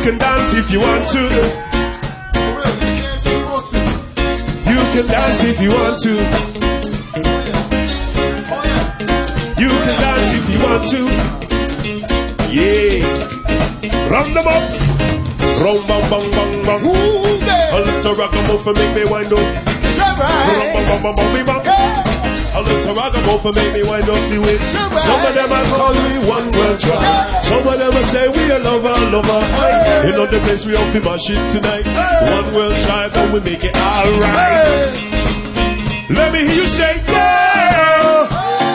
can dance if you want to. You can dance if you want to. You can dance if you want to. Yeah. Round them up. Round bang bang bang bang. A little ragamuffin make me wind up. Round bang bang bang bang bang. A little ragamuffin make me wind up the way. Some of them I call me one world tribe. Some of them I say we a lover, lover. You know the place we off in my shit tonight. One world tribe and we make it alright. Let me hear you say yeah.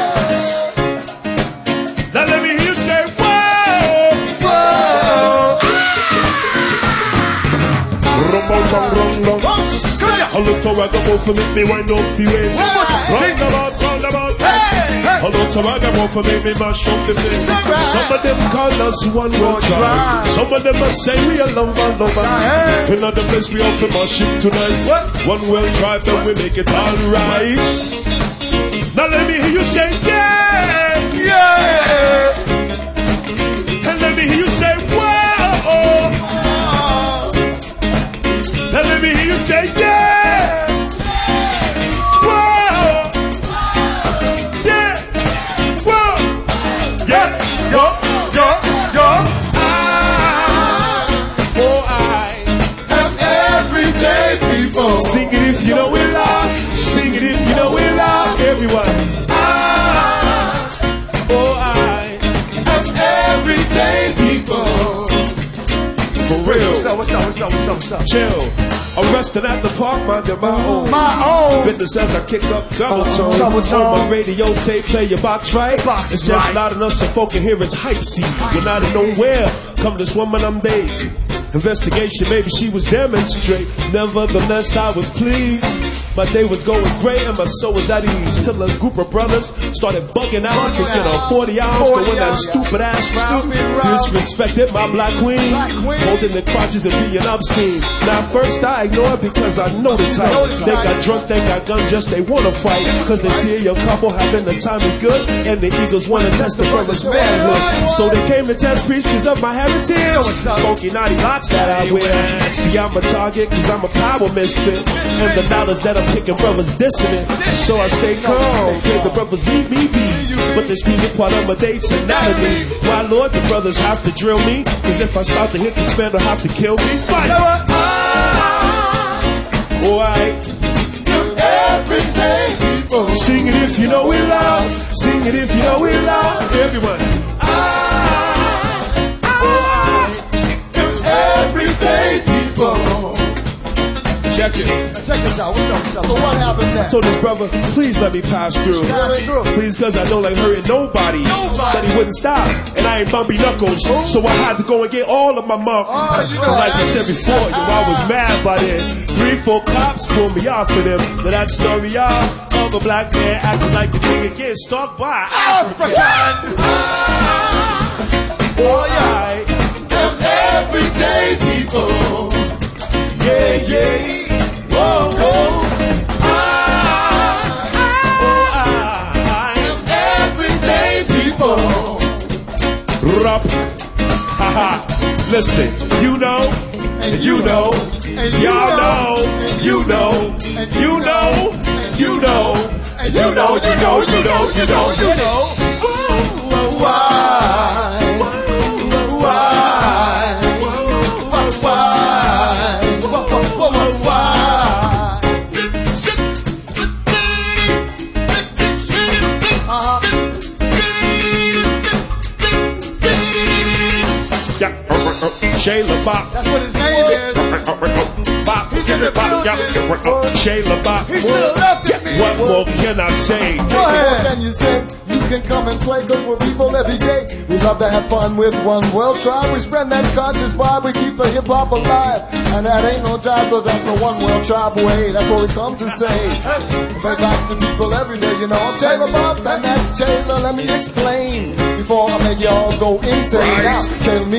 Now let me hear you say whoa. Rum bum bum rum bum. A little ragamuffin make me wind up the ways. Roundabout. A little ragamuffin make me mash up the place. Some of them call us one world tribe. Some of them must say we a lover. Another place we off in my ship tonight. One world tribe that we make it alright. Now let me hear you say yeah, yeah. And let me hear you say whoa. Now let me hear you say yeah. Whoa. Yeah. Whoa. Yeah. Yo. Everyday people. Sing it if you know we love. Sing it if you know we love. Everyone. I am everyday people. For real. What's up? Chill. I'm resting at the park, minding my own business as I kick up double tone. On my radio tape, play your box right. It's just loud enough so folk can hear its hype seed. When out of nowhere, come this woman I'm dating. Investigation, maybe she was demonstrate. Nevertheless, I was pleased. My day was going great and my soul was at ease. Till a group of brothers started bugging out, drinking on 40 ounce, doing that stupid ass route. Disrespected my black queen, holding the crotches and being obscene. Now first I ignore it because I know the type. They got drunk, they got guns, just they wanna fight. Cause they see a young couple having the time is good, and the Eagles wanna test the brothers' manhood. So they came to test preach cause of my heritage. Funky naughty locks that I wear. See I'm a target cause I'm a power misfit, and the knowledge that I'm kicking brothers dissonant. So I stay calm, pray the brothers leave me be. But this music part of my date's anatomy. Why Lord, the brothers have to drill me, cause if I start to hit the span they'll have to kill me. Fight! Everyday people. Sing it if you know we love. Sing it if you know we love. Everyone. Everyday people. Check it. Check this out. What's up? So what happened next? I told his brother, please let me pass through. Please, cause I don't like hurting nobody. But he wouldn't stop, and I ain't bumpy knuckles. So I had to go and get all of my mom. Like I said before, I was mad by then. 3-4 cops pulled me off of them. But that story, y'all, of a black man acting like the nigga getting stalked by African. Everyday people. Yeah. Whoa. Everyday people. Rup. Haha. Listen, you know, and you know, and y'all know, and you know, and you know, and you know, and you know, you know. Shayla Bop. That's what his name is. Bop. He's in the building. Shayla Bop. He should have left it, man. What more can I say? What can you say? You can come and play cause we're people every day. We love to have fun with One World Tribe. We spread that conscious vibe. We keep the hip hop alive. And that ain't no jive cause that's the One World Tribe way. That's what we come to say. Play back to people every day. You know I'm Shayla Bop and that's Shayla. Let me explain before I make y'all go insane. Now, Shayla means student.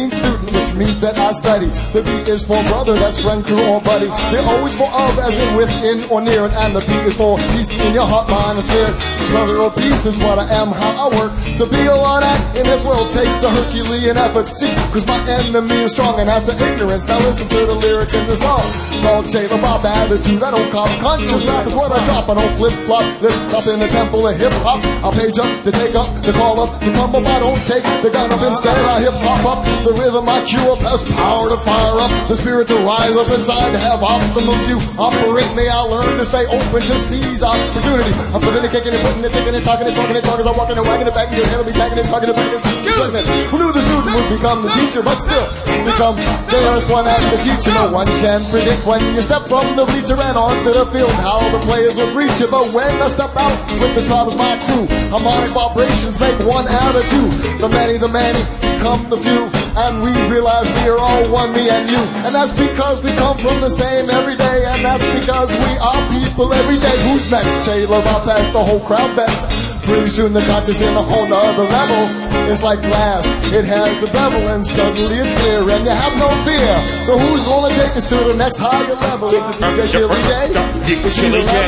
which means that I study. The B is for brother, that's friend, crew, or buddy. They're always for of, as in within or near. And the P is for peace in your heart, mind, and spirit. Brother or peace is what I am, how I work. To be all that in this world takes a Herculean effort. See, cause my enemy is strong and that's an ignorance. Now listen to the lyrics in the song called Taylor Bob Attitude. I don't cop conscious rap is what I drop. I don't flip-flop, lift up in the temple of hip-hop. I'll page up, to take up, to call up, to come up. I don't take the gun up, instead I hip-hop up. The rhythm I cue up has power to fire up. The spirit to rise up inside, to have optimum view. Operate me, I learn to stay open to seize opportunity. I'm flipping it, kicking it, putting it, thinking it, talking it, talking it, talking it. I'm walking and wagging it, back in your head, I'll be tagging it, talking it, back in it. Who knew the student would become the teacher, but still become the first one as the teacher. No one can predict when you step from the bleacher and onto the field how the players will greet you. But when I step out with the tribe as my crew, harmonic vibrations make one out of two. The many become the few, and we realize we are all one, me and you. And that's because we come from the same every day, and that's because we are people every day. Who's next? Taylor, I'll pass the whole crowd best. Pretty soon the conscious in a whole nother level. It's like glass, it has the bevel, and suddenly it's clear, and you have no fear. So who's gonna take us to the next higher level? Is it DJ Chili J? Chili J.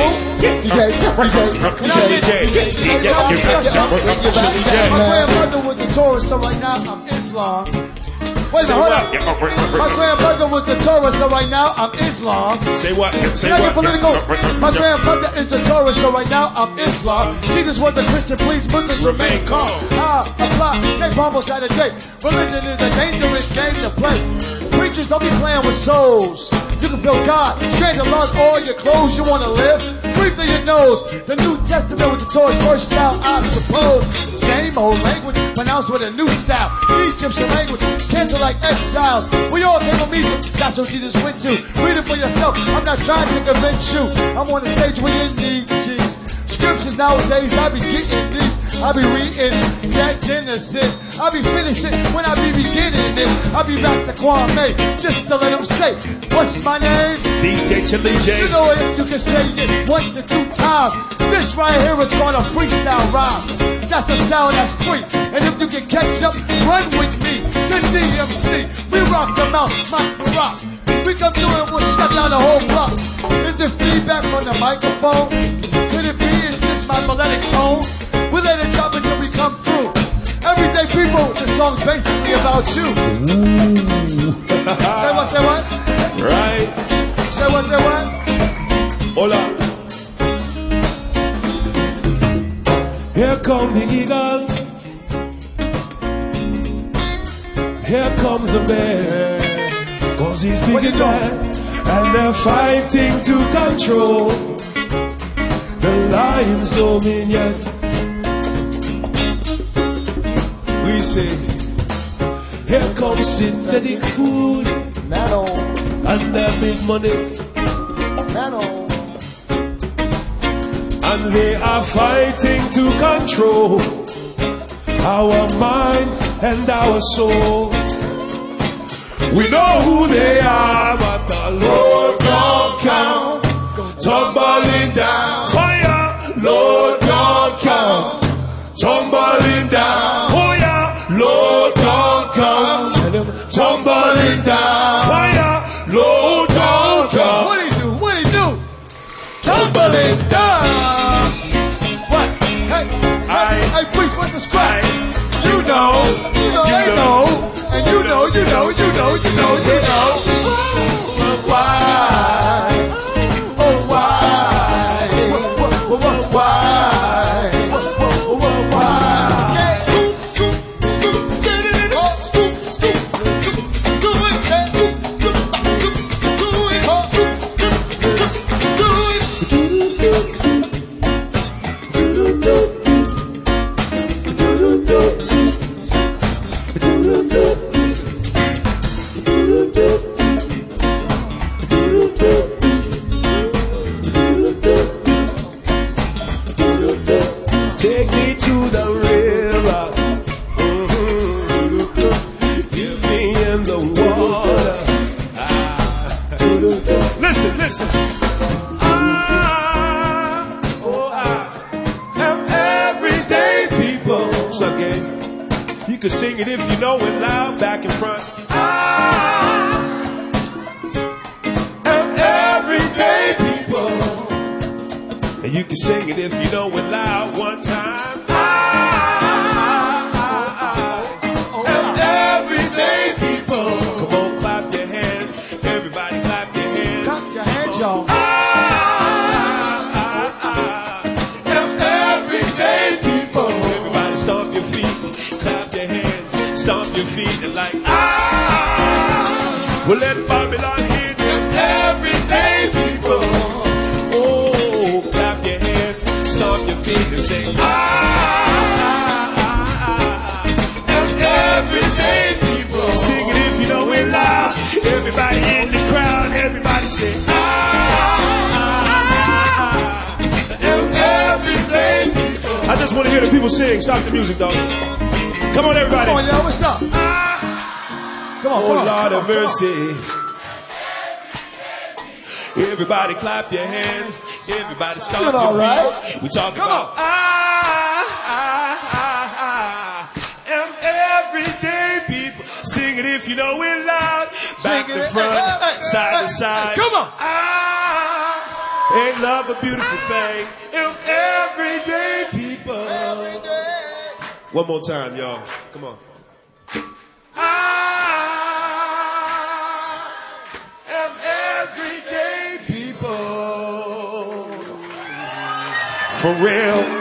My grandmother was the Torah, so right now I'm Islam. Wait a minute, hold up. My grandmother was the Torah, so right now I'm Islam. Say what? Say what? What? Political. My grandmother is the Torah, so right now I'm Islam. Jesus was the Christian, please Muslims remain calm. Apply, they almost had a day. Religion is a dangerous game to play. Preachers, don't be playing with souls. You can feel God, straight to lost all your clothes. You want to live? Breathe through your nose. The New Testament with the Torah's first child, I suppose. Same old language, pronounced with a new style. Egyptian language, cancel like exiles. We all came from Egypt, that's what Jesus went to. Read it for yourself, I'm not trying to convince you. I'm on the stage where you need cheese. Scriptures nowadays, I be getting these. I be reading that Genesis. I be finishing when I be beginning it. I be back to Kwame, just to let them say, what's my name? DJ Chili J. You know if you can say it 1 to 2 times. This right here is called a freestyle rhyme. That's a style that's free. And if you can catch up, run with me to DMC. We rock the mouth, Mike Rock. We come through and we'll shut down the whole block. Is it feedback from the microphone? Could it be it's just my melodic tone? We let it drop until we come through. Everyday people, this song's basically about you. Say what, say what? Right. Say what, say what? Hola. Here come the eagle. Here comes the bear. Cause he's big and bad. And they're fighting to control the lion's dominion. We say, here comes synthetic food, Nano, and their big money, Nano. and they are fighting to control our mind and our soul. We know who they are, but the Lord don't count. Tumbling down, fire, Lord don't count. Tumbling down, oh yeah, Lord don't count. Tell him, tumbling down, fire, Lord don't count. What he do? What he do? Tumbling down. What? Hey, I preach with the scratch. You know, I know. And you know. Why? Oh, why? You can sing it if you know it loud, back and front. I am everyday people. And you can sing it if you know it loud one time. I am everyday people. Come on, clap your hands. Everybody clap your hands. Clap your hands, y'all. I am everyday people. Everybody stomp your feet. Clap your hands. Stomp your feet and like, well, let Babylon hear them everyday people. Oh, clap your hands, stomp your feet and say, I am everyday people. Sing it if you know it loud. Everybody in the crowd, everybody say, I am everyday people. I just want to hear the people sing. Stop the music, dog. Come on, everybody. Come on, y'all. What's up? Come on, oh, come on. Lord of mercy. Everybody clap your hands. Everybody stomp your feet. Right? We talk about I am everyday people. Sing it if you know it loud. Back to front, side to side. Come on. Ain't love a beautiful thing? Am everyday people. Every day. One more time, y'all. Come on. I am everyday people. For real.